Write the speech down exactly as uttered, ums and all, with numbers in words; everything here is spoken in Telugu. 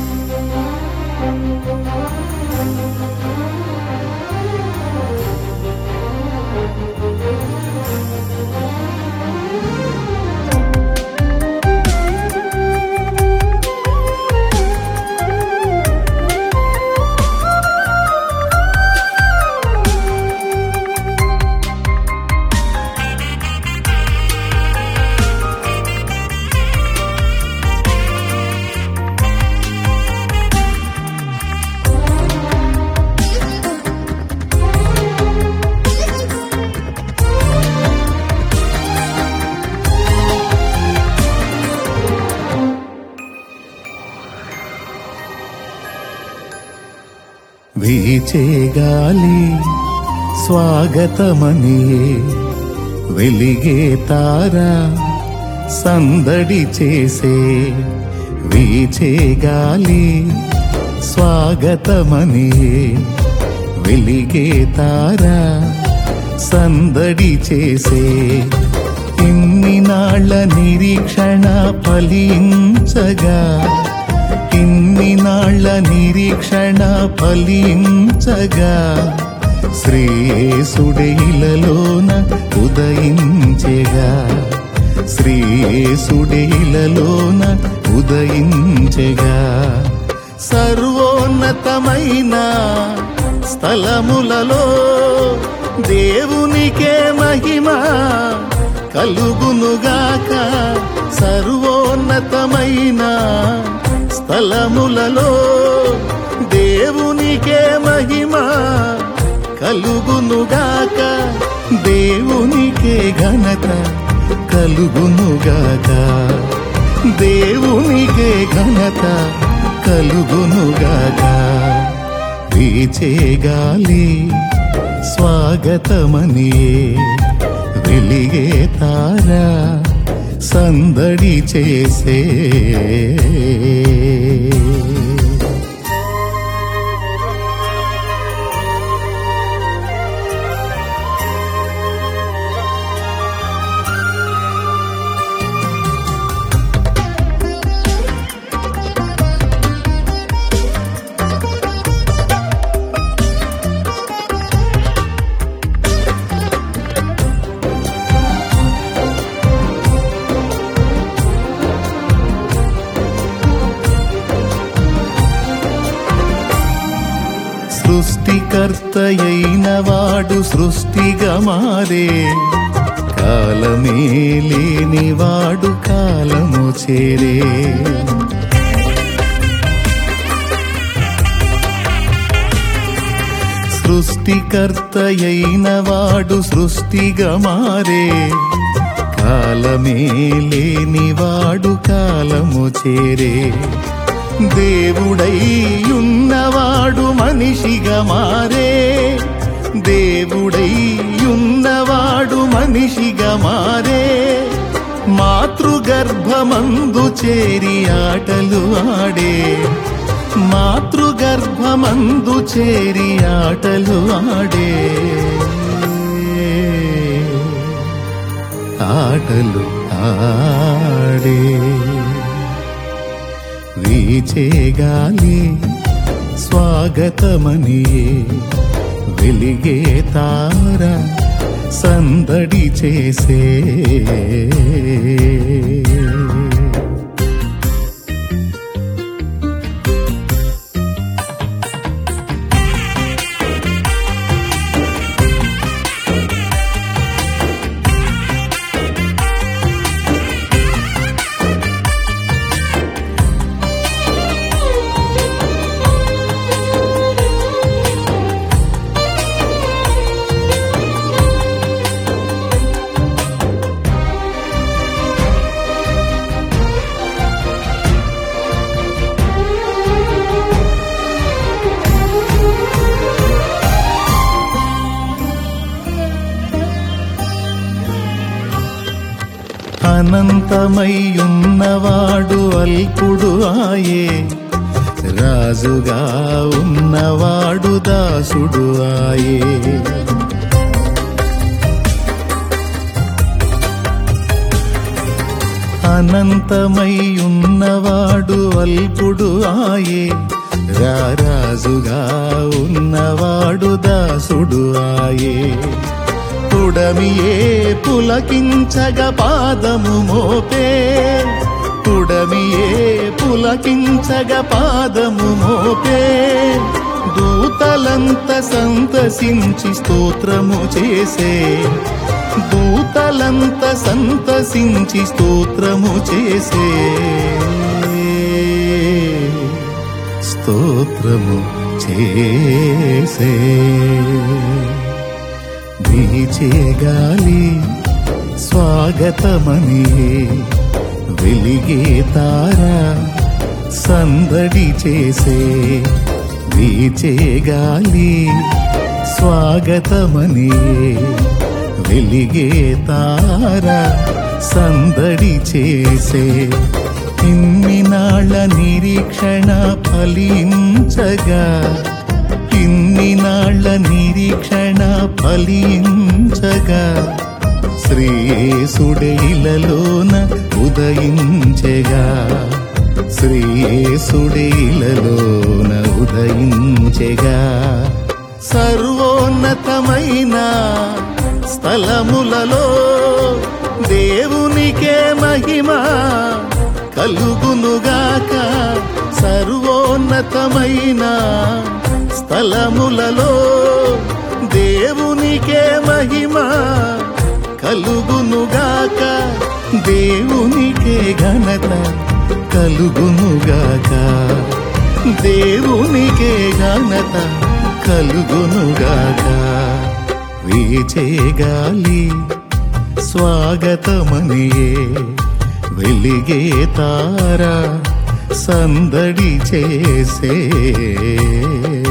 వీచే గాలి స్వాగతమనియే వెలిగే తారా సందడి చేసే. వీచే గాలి స్వాగతమనియే వెలిగే తారా సందడి చేసే. ఇన్ని నాళ్ళ నిరీక్షణ ఫలించగా, ఇన్ని నాళ్ళ నిరీక్షణ ఫలించగా, శ్రీయేసుడే ఇలలోన ఉదయించెగా, శ్రీయేసుడే ఇలలోన ఉదయించెగా. సర్వోన్నతమైన స్థలములలో దేవునికే మహిమ కలుగునుగాక. సర్వోన్నతమైన స్థలములలో దేవునికే మహిమ కలుగునుగాక. దేవునికే ఘనత కలుగునుగాక, దేవునికే ఘనత కలుగునుగాక. వీచే గాలి స్వాగతమనియే వెలిగే తారా సందడి చేసే. సృష్టికర్తయైన వాడు సృష్టిగా మారే, కాలమే లేని వాడు కాలము చేరే. సృష్టికర్తయైన వాడు సృష్టిగా మారే, కాలమే లేని వాడు కాలము చేరే. దేవుడై ఉన్నవాడు మనిషిగా మారే, దేవుడై ఉన్నవాడు మనిషిగా మారే. మాతృగర్భమందు చేరి ఆటలు ఆడే, మాతృగర్భమందు చేరి ఆటలు ఆడే, ఆటలు ఆడే. వీచే గాలి స్వాగతమనియే వెలిగే తారా సందడి చేసే. అనంతమయ్యున్నవాడు అల్పుడు ఆయే, రాజుగా ఉన్నవాడు దాసుడు ఆయే. అనంతమై ఉన్నవాడు అల్పుడు ఆయే, రారాజుగా ఉన్నవాడు దాసుడు ఆయే. పుడమియే పులకించగ పాదము మోపే, పుడమియే పులకించగ పాదము మోపే. దూతలంత సంతసించి స్తోత్రము చేసే, దూతలంత సంతసించి స్తోత్రము చేసే, స్తోత్రము చేసే. వీచే గాలి స్వాగతమని, వెలిగే తార సందడి చేసే. వీచే గాలి స్వాగతమని, వెలిగే తార సందడి చేసే. ఇన్ని నాళ్ళ నిరీక్షణ ఫలించగా, ఇన్ని నాళ్ళ నిరీక్షణ ఫలించగా, శ్రీయేసుడే ఇలలోన ఉదయించెగా, శ్రీయేసుడే ఇలలోన ఉదయించెగా. సర్వోన్నతమైన స్థలములలో దేవునికే మహిమ కలుగునుగాక. సర్వోన్నతమైన స్థలములలో దేవునికే మహిమ కలుగునుగాక. దేవునికే ఘనత కలుగునుగాక, దేవునికే ఘనత కలుగునుగాక. వీచే గాలి స్వాగతమనియే, వెలిగే తార సందడి చేసే.